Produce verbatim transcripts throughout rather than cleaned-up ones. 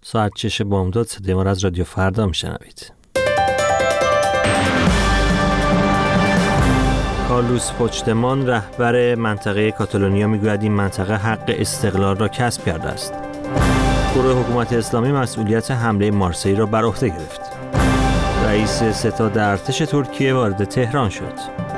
ساعت چش بامداد، صدای ما را از رادیو فردا میشنوید. کارلوس پوچدمان رهبر منطقه کاتالونیا میگوید این منطقه حق استقلال را کسب کرده است. گروه حکومت اسلامی مسئولیت حمله مارسی را بر عهده گرفت. رئیس ستاد ارتش ترکیه وارد تهران شد.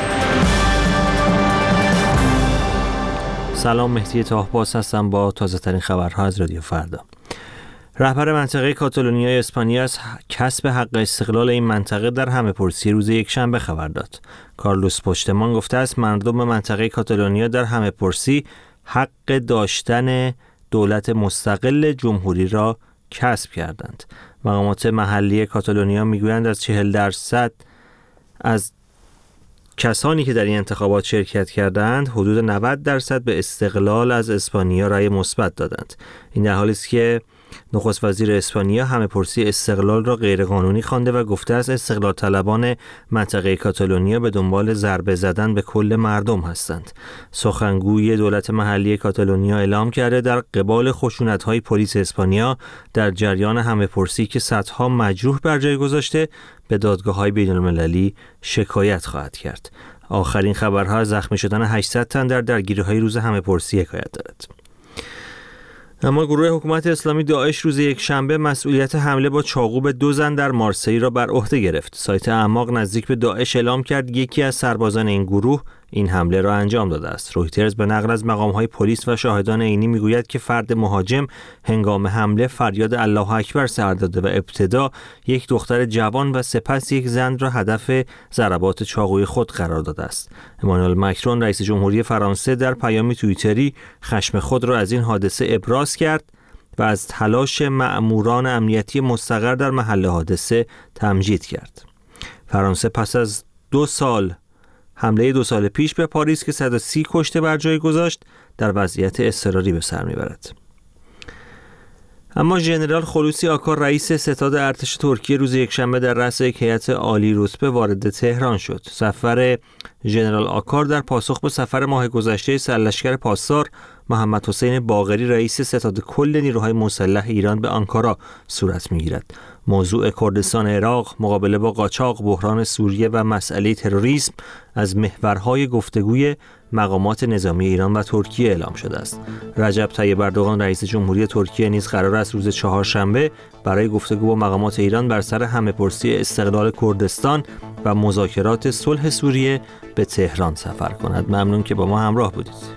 سلام، مهدی طاهباز هستم با تازه ترین خبرها از رادیو فردا. رهبر منطقه کاتالونیا اسپانیا از کسب حق استقلال این منطقه در همه‌پرسی روز یکشنبه خبر داد. کارلوس پوچدمان گفته است مردم منطقه کاتالونیا در همه‌پرسی حق داشتن دولت مستقل جمهوری را کسب کردند. مقامات محلی کاتالونیا میگویند از چهل درصد از کسانی که در این انتخابات شرکت کردند، حدود نود درصد به استقلال از اسپانیا رأی مثبت دادند. این در حالی است که نخست وزیر اسپانیا همه‌پرسی استقلال را غیرقانونی خوانده و گفته است استقلال طلبان منطقه کاتالونیا به دنبال ضربه زدن به کل مردم هستند. سخنگوی دولت محلی کاتالونیا اعلام کرده در قبال خشونت‌های پلیس اسپانیا در جریان همه‌پرسی که صدها مجروح بر جای گذاشته، به دادگاه‌های بین‌المللی شکایت خواهد کرد. آخرین خبرها از زخمی شدن هشتصد تن در درگیری‌های روز همه‌پرسی حکایت دارد. اما گروه حکومت اسلامی داعش روز یکشنبه مسئولیت حمله با چاقو به دو زن در مارسی را بر عهده گرفت. سایت اعماق نزدیک به داعش اعلام کرد یکی از سربازان این گروه این حمله را انجام داده است. رویترز به نقل از مقام‌های پلیس و شاهدان عینی میگوید که فرد مهاجم هنگام حمله فریاد الله اکبر سر داده و ابتدا یک دختر جوان و سپس یک زن را هدف ضربات چاقویی خود قرار داده است. امانوئل مکرون رئیس جمهوری فرانسه در پیامی توییتری خشم خود را از این حادثه ابراز کرد و از تلاش مأموران امنیتی مستقر در محل حادثه تمجید کرد. فرانسه پس از دو سال حمله دو سال پیش به پاریس که صد و سی کشته بر جای گذاشت در وضعیت اضطراری به سر میبرد. اما ژنرال خلوصی آکار رئیس ستاد ارتش ترکیه روز یکشنبه در رأس یک هیئت عالی رتبه وارد تهران شد. سفر ژنرال آکار در پاسخ به سفر ماه گذشته سرلشکر پاسدار محمد حسین باقری رئیس ستاد کل نیروهای مسلح ایران به آنکارا صورت میگیرد. موضوع کردستان عراق، مقابله با قاچاق، بحران سوریه و مسئله تروریسم از محورهای گفتگوی مقامات نظامی ایران و ترکیه اعلام شده است. رجب طیب اردوغان رئیس جمهوری ترکیه نیز قرار است روز چهارشنبه برای گفتگو با مقامات ایران بر سر همه‌پرسی استقلال کردستان و مذاکرات صلح سوریه به تهران سفر کند. ممنون که با ما همراه بودید.